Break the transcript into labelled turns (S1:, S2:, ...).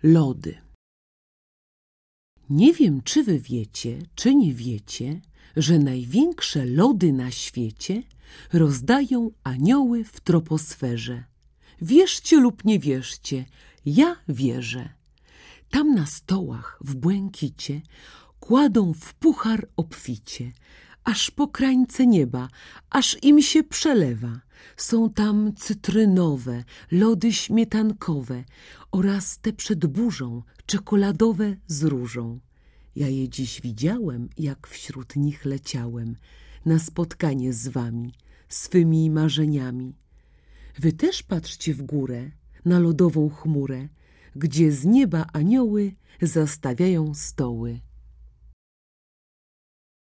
S1: Lody. Nie wiem, czy wy wiecie, czy nie wiecie, że największe lody na świecie rozdają anioły w troposferze. Wierzcie lub nie wierzcie, ja wierzę. Tam na stołach w błękicie kładą w puchar obficie, aż po krańce nieba, aż im się przelewa. Są tam cytrynowe, lody śmietankowe oraz te przed burzą, czekoladowe z różą. Ja je dziś widziałem, jak wśród nich leciałem na spotkanie z wami, swymi marzeniami. Wy też patrzcie w górę, na lodową chmurę, gdzie z nieba anioły zastawiają stoły.